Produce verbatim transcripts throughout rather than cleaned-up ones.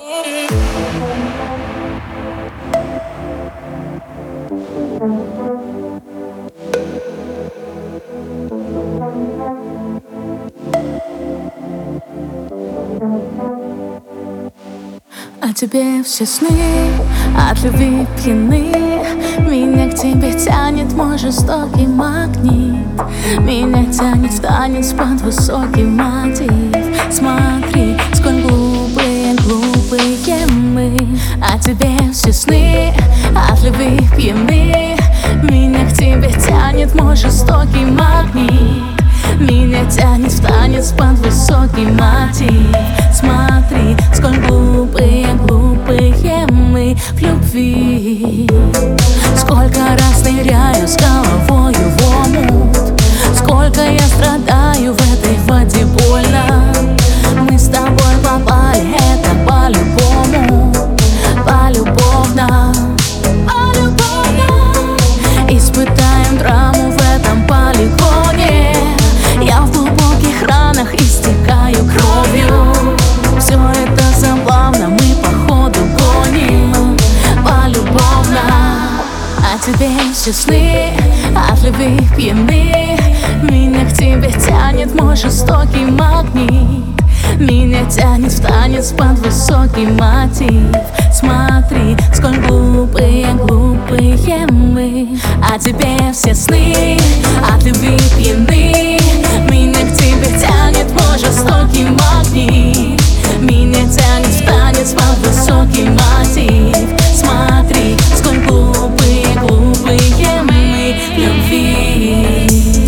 А тебе все сны от любви пьяны. Меня к тебе тянет мой жестокий магнит. Меня тянет в танец под высокий мотив. Смотри, сколь глупые, глупые мы. А тебе все сны от любви пьяны. Меня к тебе тянет мой жестокий магнит. Меня тянет в танец под высокий мотив. Смотри, сколь глупые, глупые мы в любви. Сколько раз ныряю с головою в омут. Сколько я страдаю в этой воде больно. Мы с тобой попали, это по-любому, полюбовно, полюбовно. Испытаем драму в этом полигоне. Я в глубоких ранах истекаю кровью. Все это забавно, мы походу гоним полюбовно. А тебе все сны от любви пьяны. Меня к тебе тянет мой жестокий магнит. Меня тянет в танец под высокий мотив. Смотри, сколь глупые, глупые мы. А тебе все сны от любви пьяны. Меня к тебе тянет мой жестокий магнит. Меня тянет в танец под высокий мотив. Смотри, сколь глупые, глупые мы в любви.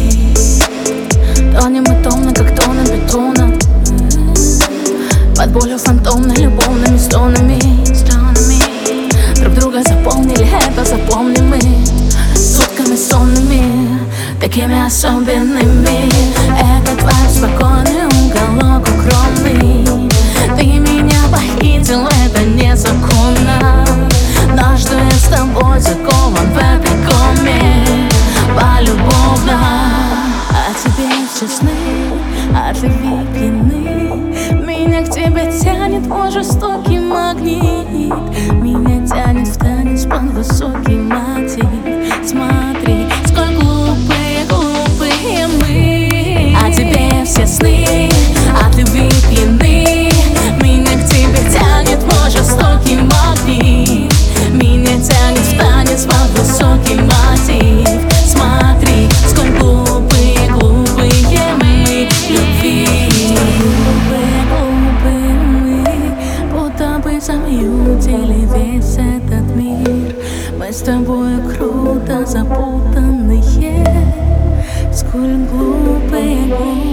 Тонем мы томно, как тонна бетона. Под болью фантомной, любовными стонами. Друг друга заполнили, это запомним мы. Сутками сонными, такими особенными. Это твой спокойный уголок укромный. Ты меня похитил, это незаконно. Но что я с тобой закован в этой коме полюбовно. А тебе все сны от любви пьяны. Меня к тебе тянет мой жестокий магнит. Меня тянет в танец под высокий мотив. Смотри, сколь глупые, глупые мы. А тебе все сны от любви пьяны. Меня к тебе тянет мой жестокий магнит. Меня тянет в танец под высокий мотив. Смотри, сколь глупые, глупые мы в любви. Глупые, глупые мы, будто бы замьютили весь этот мир. Мы с тобой круто запутанные. Сколь глупые, глупые